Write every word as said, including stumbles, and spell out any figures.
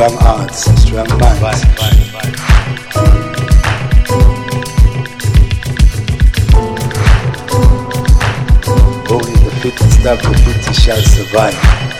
strong hearts, strong minds. Only the fittest of the fittest shall survive.